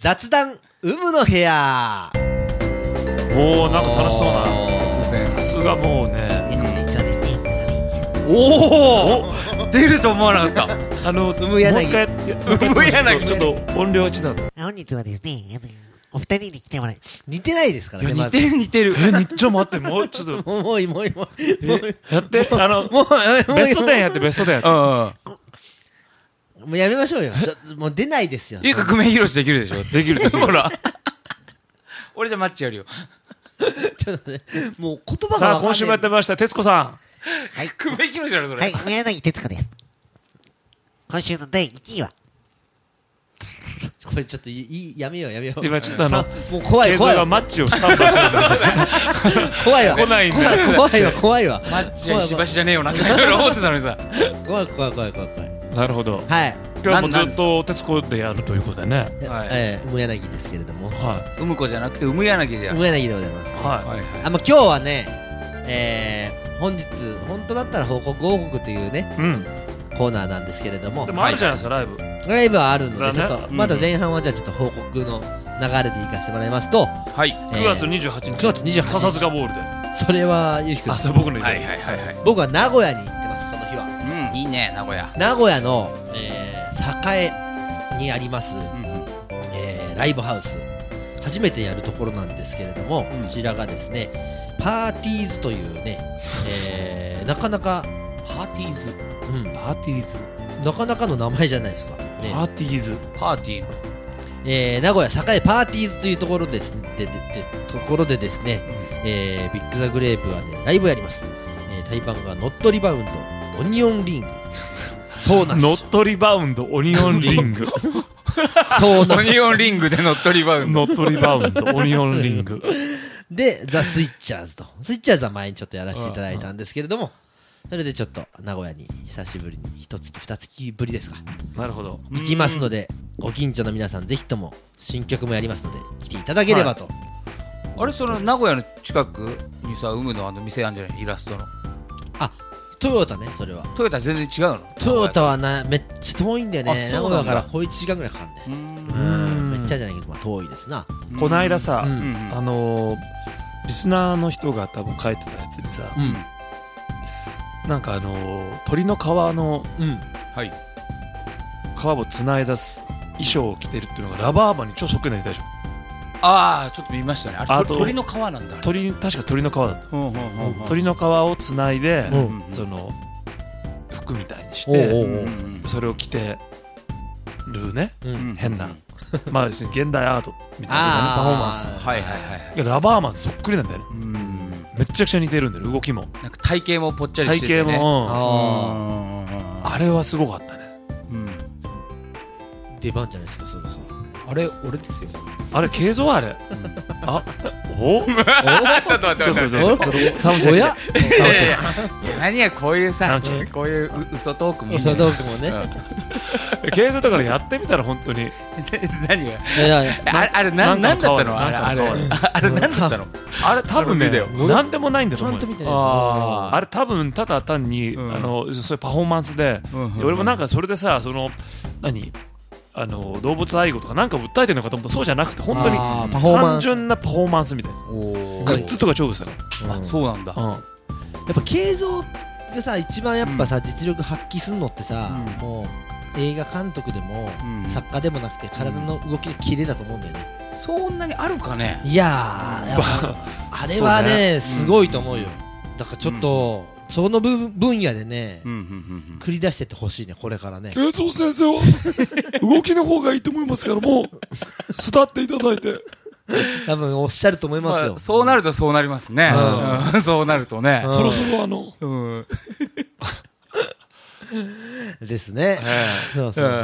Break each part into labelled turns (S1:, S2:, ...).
S1: 雑談有無の部屋。
S2: おー、なんか楽しそうな。さすがもうね。
S3: おお、出ると思わなかった。
S1: 有無柳。
S2: もう一回ちょっと音量一段。
S4: 本日はですね、お二人に来てもらい、
S1: 似てないですからね。
S3: 似てる似てる。
S2: ちょっと待って、もうちょっと
S1: もういい
S2: やって、
S1: もう
S2: ベスト10やって、ベスト10やって。
S1: もうやめましょうよ。もう出ないですよ。
S3: いいか、久米宏できるでしょ。
S2: できる。
S3: ほら。俺じゃマッチやるよ。
S1: ちょっとね、もう言葉が
S2: さあ、今週もやってました、徹子さ
S4: はい、
S3: 久米宏だろ、それ。
S4: はい、宮柳徹子です。今週の第1位は、
S1: これちょっとやめよう。
S2: 今ちょっと
S1: もう怖い
S2: ん。がマッチをスタンバイしてるんだ
S1: 怖いわ。
S2: 来ないんで。
S1: 怖いわ。
S3: マッチや石橋じゃねえよなって思ってたのにさ。
S1: 怖い。
S2: なるほど。
S1: はい。
S2: 今日もずっと徹子でやるということでね。
S1: 無柳ですけれども。
S2: は
S3: うむこじゃなくて、うむ柳でやる。
S1: 無柳でございます。
S2: は
S1: 今日はね、本当だったら報告というね、
S2: い。うん。
S1: コーナーなんですけれども。
S2: でもあるじゃないですか、ライブ。
S1: ライブはあるので、ちょっと
S2: だね
S1: まだ前半はじゃあちょっと報告の流れで行かせてもらいますと、
S3: はい。
S2: 9月28日。
S1: 9月28日
S2: 笹塚ボールで。
S1: それはゆうきくん。
S2: それ僕の意
S3: はい
S2: 見です。
S3: はいはいはい。
S1: 僕は名古屋に行ってます、その日は。
S3: うん、いいね、名古屋。
S1: 名古屋の栄にありますライブハウス、初めてやるところなんですけれども、こちらがですね、パーティーズというね、なかなか
S3: パーティーズ。
S2: パーティーズ。
S1: なかなかの名前じゃないですか、ね。
S2: パーティーズ。
S3: パーティーの。
S1: 名古屋栄パーティーズというところですね、ビッグザグレープがねライブやります。対バンがノットリバウンドオニオンリング。そうなし。
S2: ノットリバウンドオニオンリング。
S1: そうなし。
S3: オニオンリングでノットリバウンド。
S2: ノットリバウンドオニオンリング。
S1: でザ・スイッチャーズと。スイッチャーズは前にちょっとやらせていただいたんですけれども、それでちょっと名古屋に久しぶりに1月2月ぶりですか、
S2: なるほど。
S1: 行きますので、ご近所の皆さんぜひとも新曲もやりますので来ていただければと。
S3: あれ、その名古屋の近くにさ、うむの店あるんじゃない、イラストの。
S1: トヨタね、それは。
S3: トヨタ全然違うの。
S1: トヨタはめっちゃ遠いんだよね。名古
S3: あそうなんだ
S1: 屋から小1時間ぐらいかかるね。めっちゃじゃないけど、まあ遠いですな。
S2: こないださ、
S1: うん
S2: リスナーの人が多分書いてたやつにさ、なんか鳥の皮の
S3: はい。
S2: 皮をつないだ衣装を着てるっていうのがラバーマンに超そっくりな人でしょ。
S3: ああ、ちょっと見ましたね。あれ、
S2: あと
S3: 鳥の皮なんだ。
S2: 確か鳥の皮だった。
S3: 鳥
S2: 鳥の皮をつないで、
S1: うん
S2: その服みたいにして
S1: お
S2: それを着てるね、
S1: うん
S2: 変なまあですね、現代アートみたいな、ね、パフォーマンス。
S3: はいはいはい。
S2: いやラバーマンそっくりなんだよね。めっちゃくちゃ似てるんだよ、動きも
S3: なんか体型もぽっちゃりしててね。
S2: 体型も、あれはすごかったね。
S1: 出番じゃないですか、そろそろ。
S3: あれ、俺ですよ。
S2: あれ、慶三あれ。あ、お
S3: ちょっと待って
S2: ちょっと
S3: 待って。
S2: サウンドチェック。
S1: おや
S2: サウンドチェック。
S3: 何や、こういうさ
S2: サウンドチェッ、
S3: こういう嘘トークもいいね。
S1: 嘘トークもね。
S2: 慶三だからやってみたら本当に。
S3: 何が
S1: いやいや
S3: あれなんだったのあれ
S2: なん
S3: なんだったの。
S2: あれ多分ね
S3: ビデオ、
S2: なんでもないんだ
S1: ち
S2: と思うよ。
S1: ゃんと見てね。
S2: あれ多分ただ単にそういうパフォーマンスで、俺もなんかそれでさ、その動物愛護とかなんか訴えてるのかと思ったらそうじゃなくて、本当に
S1: パフォーマンス
S2: 単純なパフォーマンスみたいな。グッズとか超ですよ。
S3: あ、そうなんだ。
S1: やっぱ慶三がさ、一番やっぱさ、実力発揮するのってさ、もう映画監督でも作家でもなくて体の動きのキレだと思うんだよね。
S3: そんなにあるかね。
S1: いやー、あれはねすごいと思うよ。だからちょっとその分野でね繰り出してってほしいね、これからね。
S2: 慶三先生は動きの方がいいと思いますから、もう巣立っていただいて。
S1: 多分おっしゃると思いますよ。
S3: そうなるとそうなりますね。そうなるとね。
S2: そろそろ
S1: ですね。そうそうそう。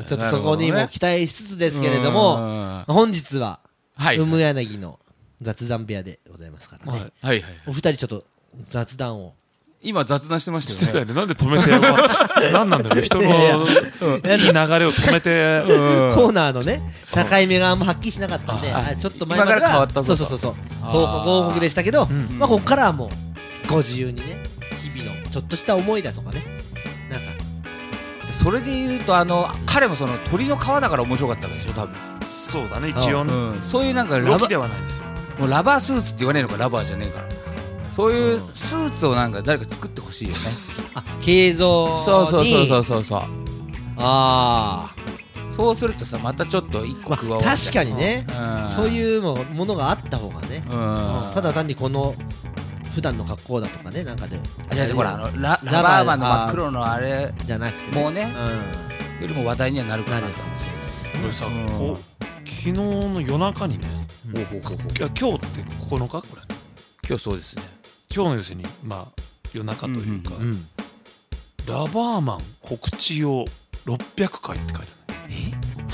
S1: ちょっとそこにも期待しつつですけれども、本日はうむ柳の雑談部屋でございますからね。
S3: はいはい。
S1: お二人ちょっと雑談を。
S3: 今雑談してましたよね。
S2: してたよね。なんで止めて、なんなんだろう、人のいい流れを止めて。
S1: コーナーのね、境目があんまはっきりしなかったんで、ちょっと前まではそう報告でしたけど、まあここからはもうご自由にね、日々のちょっとした思いだとかね、なんか
S3: それで言うと彼もその鳥の皮だから面白かったわけでしょ、多分。
S2: そうだね一応ね、
S3: そういうなんか
S2: ロキではないんですよ。
S3: もうラバースーツって言わねえのかラバーじゃねえからそういうスーツをなんか誰か作ってほしいよね
S1: 形状に
S3: そう
S1: あ
S3: そうするとさまたちょっと一個加わる
S1: 確かにね、そう
S3: う
S1: いうものがあった方がね、ただ単にこの普段の格好だとかねなんかで
S3: じゃあほらラバーマンの真っ黒のあれ
S1: じゃなくて
S3: もうねよりも話題にはなるかな
S1: なるかもしれないですね。
S2: これさ、昨日の夜中にね、いや今日って9日これ
S3: 今日そうですね
S2: 今日の要するにまあ夜中というか、ラバーマン告知用600回って書いてある。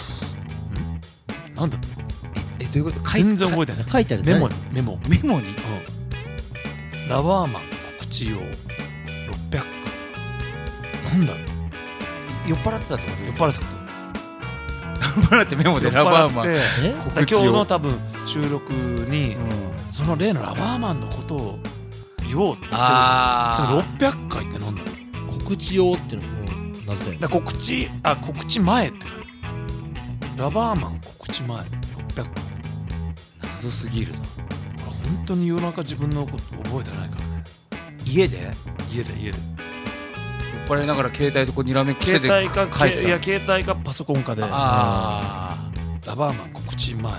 S2: なんだって
S3: どういうこと
S2: 全然覚えてない。
S1: 書いてある
S2: メモにラバーマン告知用600回なんだろう。
S3: 酔っ払ってたってこと
S2: 酔っ払ってたこと
S3: 酔っ払ってメモでラバーマン
S2: 今日の多分収録に、その例のラバーマンのことを言おうって。でも600回ってなんだろう。
S1: 告知用っていうのも謎だよね。
S2: だ告知前ってラバーマン告知前600回
S3: 謎すぎるな
S2: 本当に夜中自分のこと覚えてないからね。
S3: 家で
S2: 酔っ
S3: 払いながら携帯とこうにらめっこして
S2: 携帯か携帯かパソコンかでラ
S3: あ
S2: バーマン告知前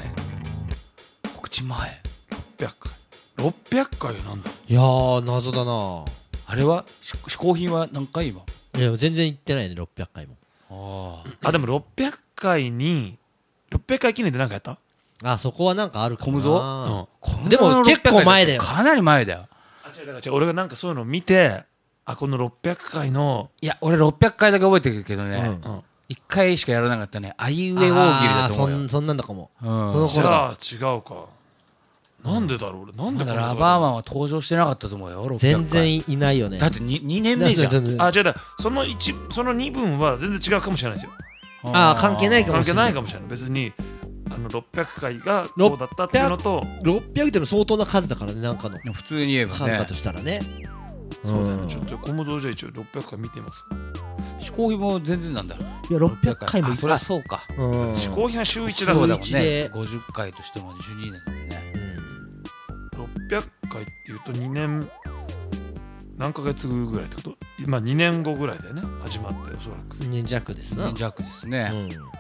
S2: 600回なんだ。
S1: いやー謎だな。
S3: あれは嗜好品は何回今
S1: いや全然行ってないね600回も。
S2: でも600回記念で何かやった。
S1: そこはなんかあるかもな。
S3: 小
S1: でも結構前だよ。
S3: かなり前だよ。
S2: 違う俺がなんかそういうのを見てこの600回の
S3: いや俺600回だけ覚えてるけどね、1回しかやらなかったねあいうえ大喜利だと思うよ。
S1: そんなんだかも。
S2: じゃあ違うか。なんでだろう俺なんで
S3: だからラバーマンは登場してなかったと思うよ600回。
S1: 全然いないよね。
S3: だって 2年目じゃん。
S2: 違うその2分は全然違うかもしれないですよ。
S1: 関係ないかもしれない。
S2: 別に600回がこうだったっていうのと
S1: 600っての相当な数だからねなんかの
S3: 普通に言えばね
S1: 数だとしたらね。
S2: そうだよね。ちょっと小室じゃ一応600回見てます。
S3: 嗜好品も全然なんだ。
S1: いや600回も
S3: そりゃそうか。
S2: 嗜好品は週1だから
S3: そうだもんね。50回としても12年だもんね。
S2: 600回っていうと2年何ヶ月ぐらいってこと。2年後ぐらいだよね始まっておそらく。
S1: 2年弱ですな。
S3: 2年弱ですね。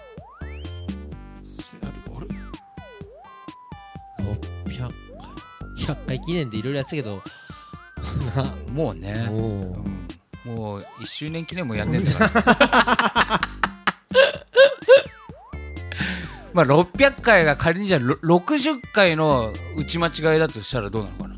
S1: 600回100回記念でいろいろやってたけど
S3: もうねもう1周年記念もやってんだからまあ600回が仮にじゃあ60回の打ち間違いだとしたらどうなのかな。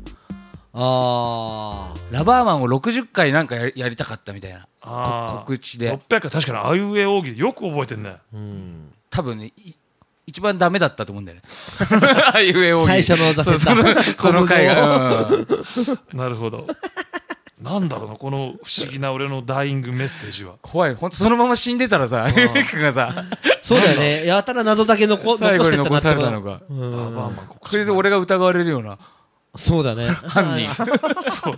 S3: ラバーマンを60回なんかやりたかったみたいな告知で
S2: 600回確かにあいうえ大喜利よく覚えてんね。
S3: 多分ね一番ダメだったと思うんだよねあいうえ大喜利
S1: 最初の挫折だ
S3: その回が
S2: なるほど。なんだろうなこの不思議な俺のダイイングメッセージは。
S3: 怖い。本当そのまま死んでたらさエリックがさ
S1: そうだよね。やたら謎だけ
S3: 最後に残されたのが
S2: ラバーマン告知。
S3: それで俺が疑われるような
S1: そうだね
S3: 犯人
S2: そう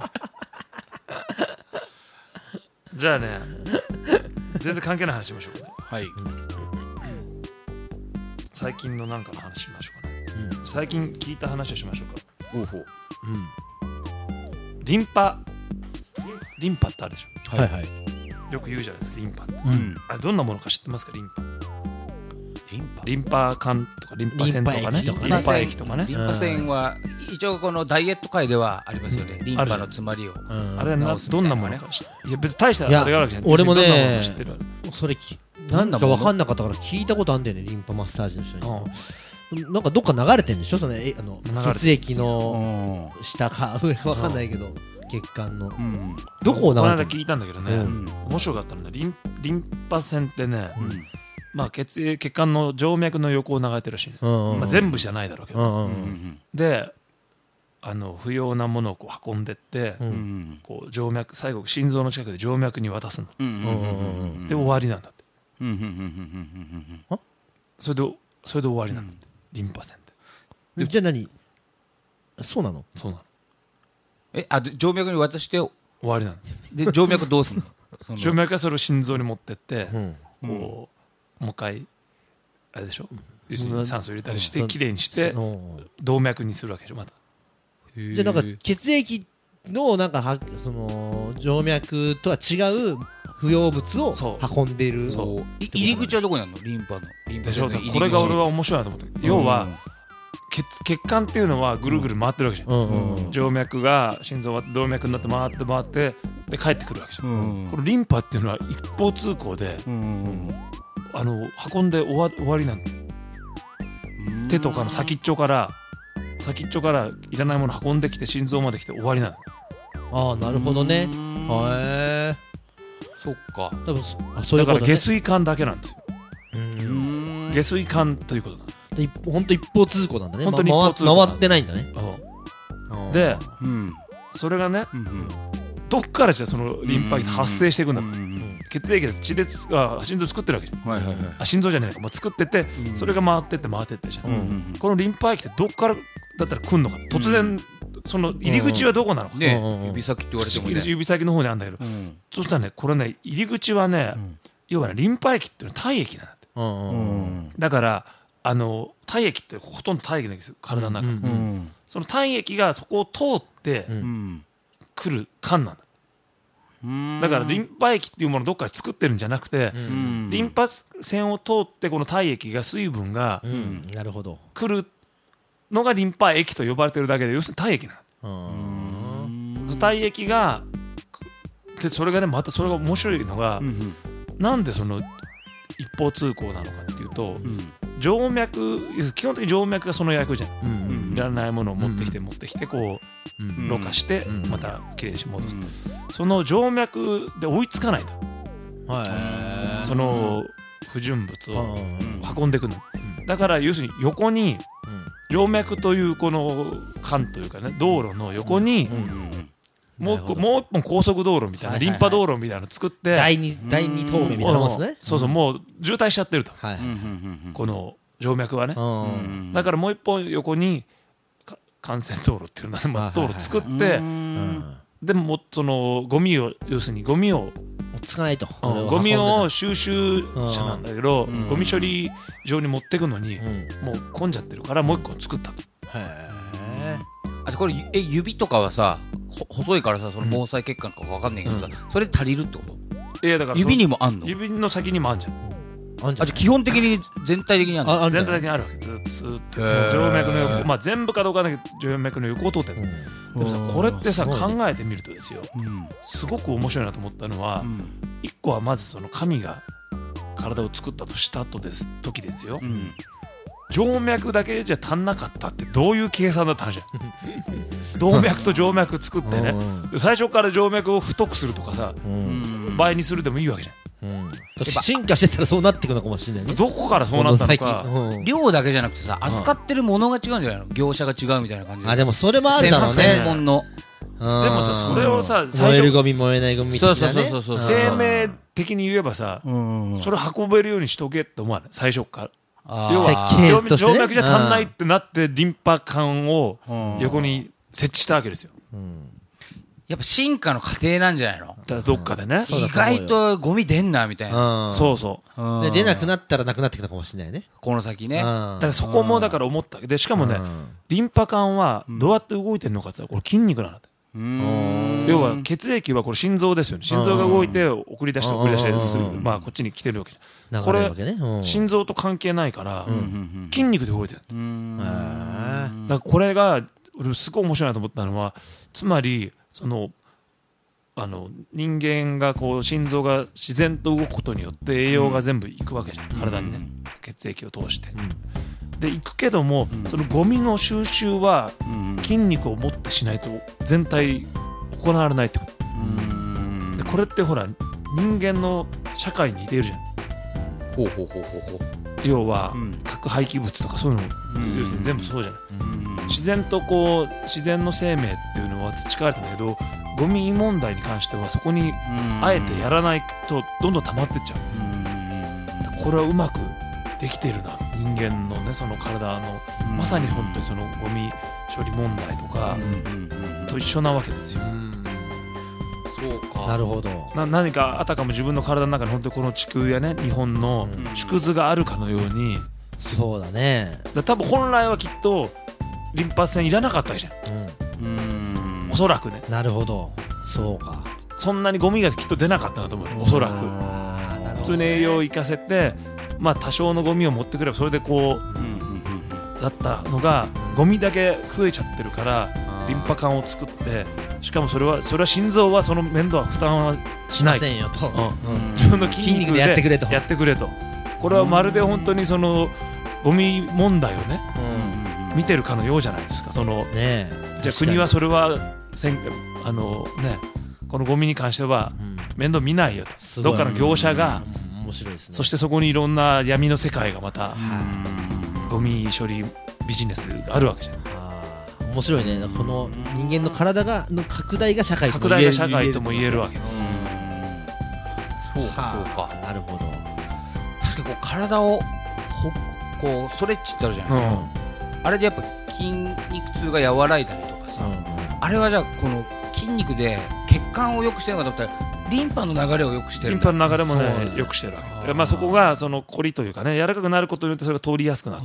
S2: じゃあね全然関係ない話しましょうかね。
S3: はい
S2: 最近のなんかの話しましょうかね。最近聞いた話をしましょうか。リンパってあるでしょ。
S1: はいはい。
S2: よく言うじゃないですかリンパって。あれどんなものか知ってますかリンパ。リンパ管とかリンパ腺とかね。リンパ液とかね。
S3: リンパ腺は一応このダイエット界ではありますよね。リンパの詰まりを
S2: あれはどんなものかいや別に大したあれがあるわけじゃない。
S1: 俺もね
S2: どんなものか知ってる。
S1: それなんだか分かんなかったから聞いたことあるんだよねリンパマッサージの人に。なんかどっか流れてんでしょその血液の下か上か分かんないけど血管のどこを流れてるの。
S2: この間聞いたんだけどね面白かったのね。リンパ腺ってね血管の静脈の横を流れてるらしい。全部じゃないだろうけどで不要なものをこう運んでってこう静脈最後心臓の近くで静脈に渡すので終わりなんだって。それで終わりなんだってリンパ腺って。
S1: じゃあ何そうなの。
S2: そうなの。
S3: 静脈に渡して
S2: 終わりなの
S3: で静脈どうすんの
S2: 静脈はそれを心臓に持ってってこうもう一回あれでしょ要するに酸素入れたりしてきれいにして動脈にするわけでしょまた。
S1: じゃあなんか血液のなんかその静脈とは違う不要物を運んでいる。
S3: 入り口はどこにあるの？リンパ
S2: でしょ。これが俺は面白いなと思って、要は血管っていうのはぐるぐる回ってるわけじゃん。静脈が心臓は動脈になって回ってで帰ってくるわけじゃん。このリンパっていうのは一方通行で運んで終わりなんだ。手とかの先っちょからいらないもの運んできて心臓まで来て終わりなの。
S1: ああなるほどね。へえ。
S3: そっか。
S2: だから下水管だけなんですよ。下水管ということだ。
S1: 本当一方通行なんだね。
S2: 本当に一方通行
S1: 回ってないんだね。
S2: で、それがね、どっからじゃそのリンパ液発生していくんだと。血液で血で心臓作ってるわけじゃん。心臓じゃねえか、もう作ってて、それが回ってってじゃん。このリンパ液ってどっからだったら来んのか。突然その入り口はどこなのか。
S3: 指先って言われてもね。
S2: 指先の方にあるんだけど、そしたらねこれね入り口はね、要はねリンパ液っていうのは体液なんだって。だから体液ってほとんど体液なんですよ体の中。その体液がそこを通って来る管なんだ。だからリンパ液っていうものをどっかで作ってるんじゃなくて、リンパ腺を通ってこの体液が水分が来るのがリンパ液と呼ばれてるだけで、要するに体液なの。体液がでそれがねまたそれが面白いのが、なんでその一方通行なのかっていうと、静脈基本的に静脈がその役じゃん。いらないものを持ってきてこうろ過してまたきれいに戻す。その静脈で追いつかないと、その不純物を運んでいくの。だから要するに横に静脈というこの管というかね道路の横にもう一本高速道路みたいなリンパ道路みたいなの作って
S1: 第二透明みたいなもんですね。
S2: そうもう渋滞しちゃってると、この静脈はね。だからもう一本横に幹線道路っていうのは道路作って、でもそのゴミを要するにゴミを
S1: つかないと、
S2: ゴミを収集車なんだけど、ゴミ処理場に持ってくのにもう混んじゃってるからもう一個作ったと。
S3: これ指とかはさ細いからさ、その毛細血管か分かんないけどさ、それ足りるってこと？
S2: いやだから
S3: 指にもあんの？
S2: 指の先にもあんじゃん。
S3: じゃ基本的に全体的にあるの？
S2: 全体的にあるわけ。ずっと静脈の横、全部かどうかだけど静脈の横を通ってる。でもさこれってさ考えてみるとですよ、すごく面白いなと思ったのは、一個はまずその神が体を作ったとした時ですよ、静脈だけじゃ足んなかったってどういう計算だった話じゃん。動脈と静脈作ってね、最初から静脈を太くするとかさ、倍にするでもいいわけじゃん。
S1: 進化してたらそうなっていくのかもしれないね。
S2: どこからそうなったのか。
S3: 量だけじゃなくてさ、扱ってるものが違うんじゃないの？業者が違うみたいな感じで。
S1: でもそれもあるだろうね。
S3: 専門の。
S2: でもさそれをさ
S1: 燃えるゴミ燃えないゴミみたいなね。
S2: 生命的に言えばさ、それ運べるようにしとけって思わない最初から。要は静脈じゃ足んないってなってリンパ管を横に設置したわけですよ。
S3: やっぱ進化の過程なんじゃないの？
S2: だどっかでね、
S3: 意外とゴミ出んなみたいな。
S2: そう
S1: で出なくなったらなくなってきたかもしれないね、
S3: この先ね。
S2: だからそこもだから思ったわけで、しかもねリンパ管はどうやって動いてるのかって言ったらこれ筋肉なんだって。要は血液はこれ心臓ですよね。心臓が動いて送り出してこっちに来てるわけじゃん。これ心臓と関係ないから筋肉で動いてる。だからこれがすごい面白いなと思ったのは、つまりその人間がこう心臓が自然と動くことによって栄養が全部いくわけじゃん、体にね、血液を通して。でいくけども、そのゴミの収集は筋肉を持ってしないと全体行われないってこと。でこれってほら人間の社会に似ているじゃん。要は核廃棄物とかそういうの、要するに全部そうじゃん。自然とこう自然の生命っていうのは培われてんだけど、ゴミ問題に関してはそこにあえてやらないとどんどん溜まってっちゃうんです。これはうまくできてるな、人間のねその体のまさに本当にそのゴミ処理問題とかと一緒なわけですよ。
S3: そうか。
S1: なるほど。
S2: 何かあたかも自分の体の中に本当にこの地球やね日本の縮図があるかのように
S1: そうだね。
S2: 多分本来はきっとリンパ腺いらなかったじゃん、おそらくね。
S1: なるほど、そうか。
S2: そんなにゴミがきっと出なかったんだと思うよ、おそらく。普通に栄養を生かせて、まあ多少のゴミを持ってくればそれでこうだったのが、ゴミだけ増えちゃってるからリンパ管を作って、しかもそれは心臓はその面倒は負担はしない
S1: しませんよと、
S2: 自分の筋肉で
S1: やってくれと。
S2: やってくれと。これはまるで本当にそのゴミ問題をね、見てるかのようじゃないですか。その
S1: ね、
S2: じゃあ国はそれはこのゴミに関しては面倒見ないよと、どっかの業者が、
S1: 面白いですね。
S2: そしてそこにいろんな闇の世界がまたゴミ処理ビジネスがあるわけじゃん。
S1: 面白いね。この人間の体の拡大が社会とも
S2: 言えるわけです。
S3: そうかそうか。
S1: なるほど。
S3: 確かにこう体をこうストレッチってあるじゃない、あれでやっぱ筋肉痛が和らいだりとかさ、あれはじゃあこの筋肉で血管を良くしてるのかと思ったらリンパの流れを良くしてるんだ。
S2: リンパの流れもね良くしてるわけ。まあそこがそのコリというかね、柔らかくなることによってそれが通りやすくなって、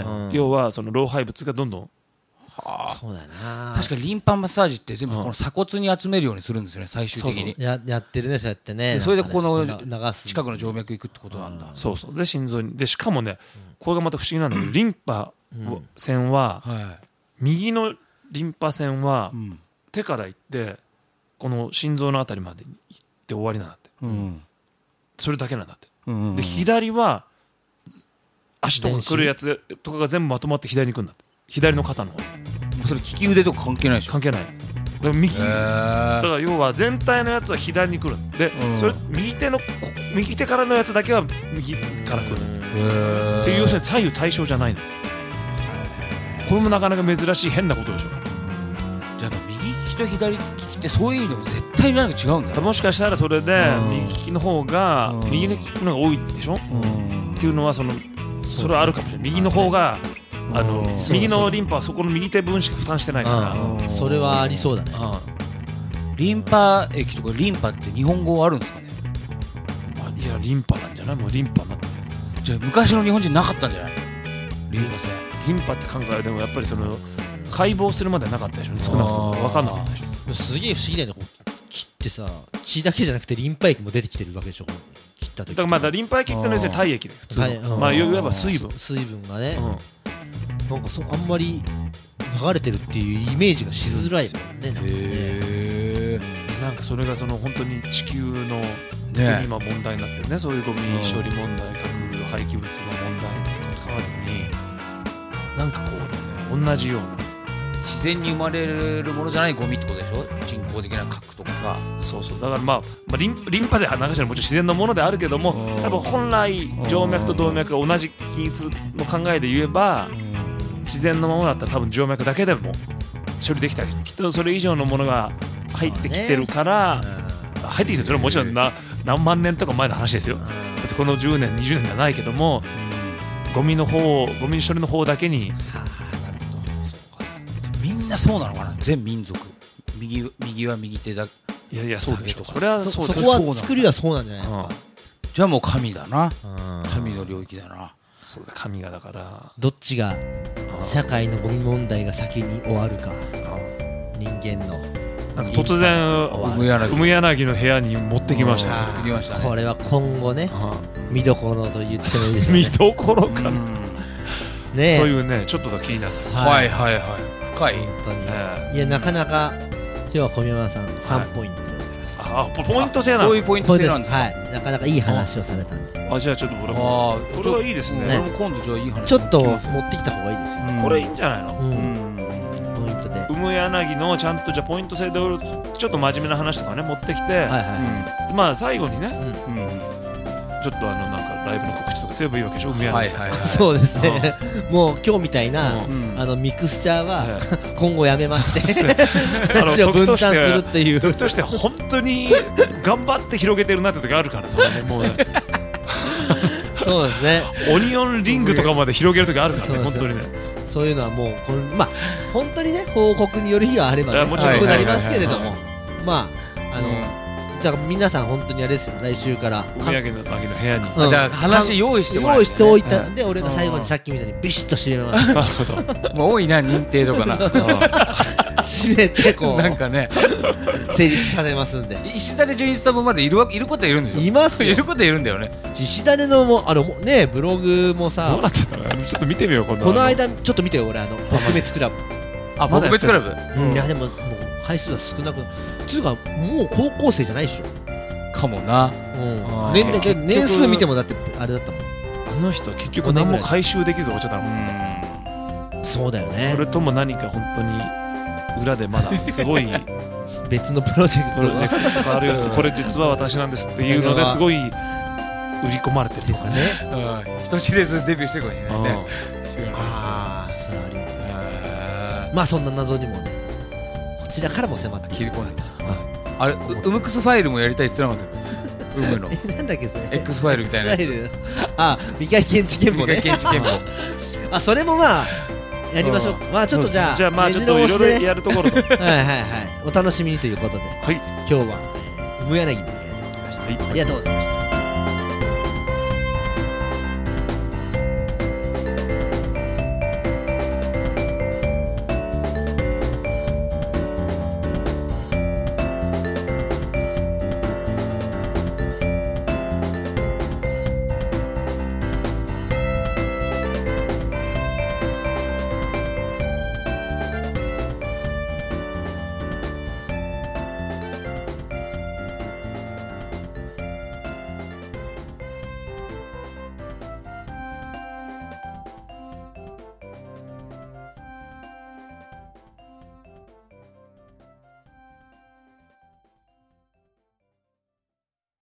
S2: 要はその老廃物がどんどん、
S1: そうだよな。
S3: 確かにリンパマッサージって全部この鎖骨に集めるようにするんですよね、最終的に。
S1: やってるね、そうやってね。
S3: それでこの
S1: 流す
S3: 近くの静脈行くってことなんだ。
S2: そうそう。で心臓にで、しかもねこれがまた不思議なんだけど、リンパ腺は右のリンパ腺は手から行ってこの心臓のあたりまで行って終わりなんだって、それだけなんだって、で左は足とか来るやつとかが全部まとまって左に行くんだって、左の肩の方。
S3: それ利き腕とか関係ないでしょ。
S2: 関係ない。だからだから要は全体のやつは左に来るんで、それ右手からのやつだけは右から来るっていう、要するに左右対称じゃないの。これもなかなか珍しい変なことでしょ。
S3: じゃあやっぱ右利きと左利きってそういう意味でも絶対何か違うんだよ。
S2: もしかしたらそれで右利きの方が右利きの方が多いでしょっていうのはそれはあるかもしれない。右の方が右のリンパはそこの右手分しか負担してないから、
S1: それはありそうだね。
S3: リンパ液とかリンパって日本語あるんですかね。
S2: いやリンパなんじゃない。もうリンパになってる。
S3: じゃあ昔の日本人なかったんじゃない。リンパ腺
S2: リンパって考えるでもやっぱりその解剖するまではなかったでしょうね。少なくとも分かんなかったでしょ。
S1: すげえ不思議だよね。こう切ってさ、血だけじゃなくてリンパ液も出てきてるわけでしょ。切った時
S2: だからまだリンパ液ってのは体液で普通の、まあいわば水分
S1: がね、なんかあんまり流れてるっていうイメージがしづらいもんね。
S2: なんかそれがその本当に地球の今問題になってるね。そういうゴミ処理問題、核廃棄物の問題ってこと考えた時に、なんかこうね同じような
S3: 自然に生まれるものじゃないゴミってことでしょ。人工的な核とかさ。
S2: そうそう。だからまあリンパで流してるのはもちろん自然のものであるけども、多分本来静脈と動脈が同じ均一の考えで言えば、自然のままだったら多分静脈だけでも処理できたり、きっとそれ以上のものが入ってきてるから、入ってきてる。それはもちろん何万年とか前の話ですよ。別にこの10年20年じゃないけども、ゴミ処理の方だけに。
S3: みんなそうなのかな、全民族。右は右手だ。
S2: いやそうでしょ。それはそうでしょ。
S1: そこは作りはそうなんじゃないですか。
S3: じゃあもう神だな。神の領域だな。
S2: そうだ、神がだから。
S1: どっちが社会のゴミ問題が先に終わるか。人間の。
S2: なんか突然産柳の部屋に持ってきましたね。
S1: これは今後ね、見どころと言ってもいいですね。
S2: 見どころかな。
S1: ね。
S2: というね、ちょっとだけ気になる。
S3: はいはいはい。深い。
S1: 本当に。いやなかなか今日は小宮山さん3ポイントでございます。
S2: ポイント制なの。
S3: そういうポイント制なんですか。
S1: はい。なかなかいい話をされたんで。
S2: じゃあちょっとこれはいいですね。
S3: 今度じゃあいい話。
S1: ちょっと持ってきた方がいいですよ。
S2: これいいんじゃないの。
S1: ポイントで。
S2: 産柳のちゃんとじゃポイント制でちょっと真面目な話とかね持ってきて、まあ最後にね、ちょっとなんかライブの告知とかすればいいわけでしょ。産柳さん。
S1: そうですね。もう今日みたいなミクスチャーは今後やめまして分担するっていう。
S2: 時として本当に頑張って広げてるなって時あるからさ、もうね。
S1: そうですね。
S2: オニオンリングとかまで広げる時あるからね、本当にね。
S1: そういうのはもうまあ本当にね報告による日があればね、もちろんなりますけれども、まあだから皆さん本当にあれですよ、来週から
S2: お土産の部屋に、
S1: うん
S3: じゃあ話用意してもら
S1: 用意しておいた
S2: うん
S1: んで、俺が最後にさっきみたいにビシッと締めます
S2: なるほど
S3: もう多いな認定とかな
S1: 締めてこ
S3: なんかね
S1: う成立させますんで。
S3: 石田で純一さんもまだいることはいるんでしょ。
S1: いますよ
S3: いることはいるんだよね。
S1: 石種のもねブログも
S2: ど
S1: さ
S2: うなってたのちょっと見てみよう今度。
S1: この間ちょっと見てよ、俺撲滅クラブ。
S3: あ、
S2: まだ
S3: 僕別クラブ
S1: いやでももう回数が少なくつうかもう高校生じゃないでしょ。
S3: かもな。
S1: うん
S2: あー
S1: 年
S2: 結局
S1: 年数見てもだってあれだったもん。
S2: あの人結局何も回収できず落ちちゃったのもんね。
S1: そうだよね。
S2: それとも何か本当に裏でまだすごい
S1: 別のプロジェクト
S2: プロジェクトとかあるようです。これ実は私なんですっていうのですごい売り込まれてるとかね。
S1: ね。
S3: 人知れずデビューしてるかもしれないね。
S1: ああ、それはあります。
S3: あ
S1: まあそんな謎にもね、こちらからも迫って
S3: ー切り込んでた。あれウムクスファイルもやりたいって言ってなかったよ。ウムの
S1: なんだっけそれ
S3: X ファイルみたいなやつ。
S1: つ。あ、未解検知見もね。
S3: 未解検知見も
S1: あ、それもまあやりましょう。まあちょっとじゃあ
S2: じゃあまあちょっといろいろやるところと
S1: はいはいはい、お楽しみにということで、
S2: はい
S1: 今日は無柳にやってきました。
S2: はい
S1: ありがとうございます。